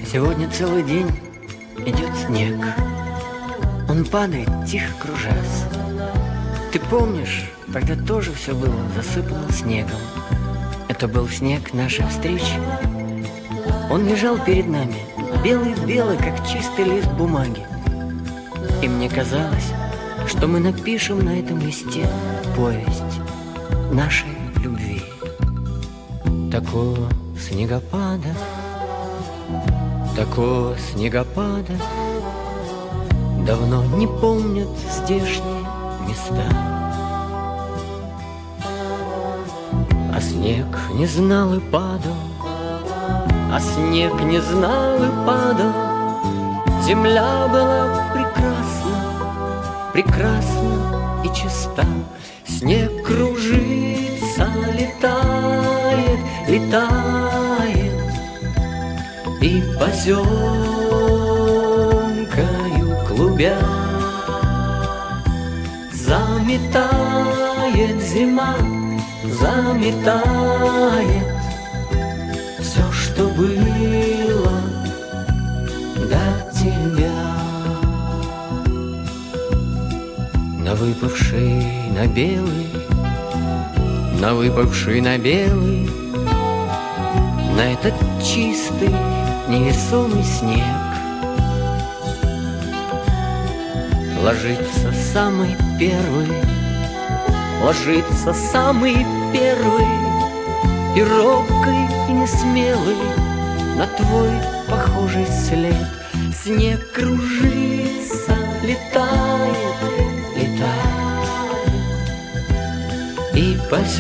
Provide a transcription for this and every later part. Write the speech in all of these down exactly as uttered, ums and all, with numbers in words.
Сегодня целый день идет снег. Он падает, тихо кружась. Ты помнишь, тогда тоже все было засыпано снегом. Это был снег нашей встречи. Он лежал перед нами, белый-белый, как чистый лист бумаги. И мне казалось, что мы напишем на этом листе повесть нашей любви. Такого снегопада, такого снегопада давно не помнят здешние места. А снег не знал и падал, а снег не знал и падал. Земля была прекрасна, прекрасна и чиста. Снег кружится, летает, летает, и поземкою клубя заметает зима, заметает все, что было до тебя. На выпавший на белый, на выпавший на белый, на этот чистый невесомый снег ложится самый первый, ложится самый первый, и робкий, и несмелый на твой похожий след. Снег кружится, летает, летает, и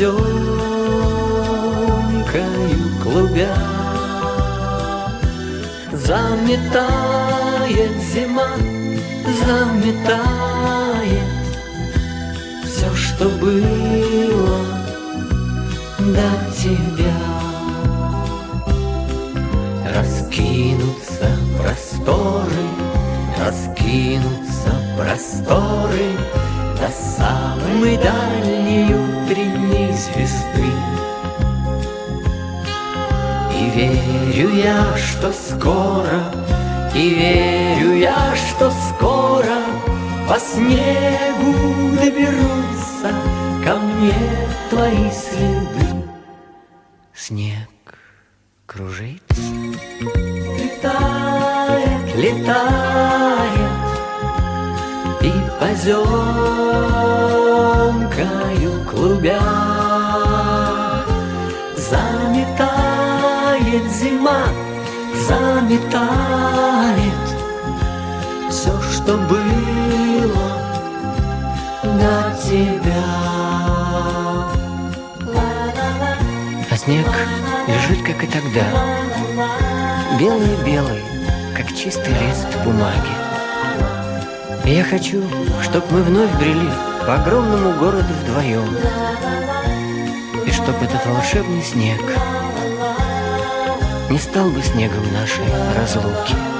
поземкою клубя заметает зима, заметает все, что было до тебя. Раскинутся просторы, раскинутся просторы до самой дальней утренней звезды. И верю я, что скоро, и верю я, что скоро по снегу доберутся ко мне твои следы. Снег кружится, летает, летает, и поземкою клубя заметает зима, заметает все, что было до тебя. А снег лежит, как и тогда, белый-белый, как чистый лист бумаги. И я хочу, чтоб мы вновь брели по огромному городу вдвоем, и чтоб этот волшебный снег не стал бы снегом нашей разлуки.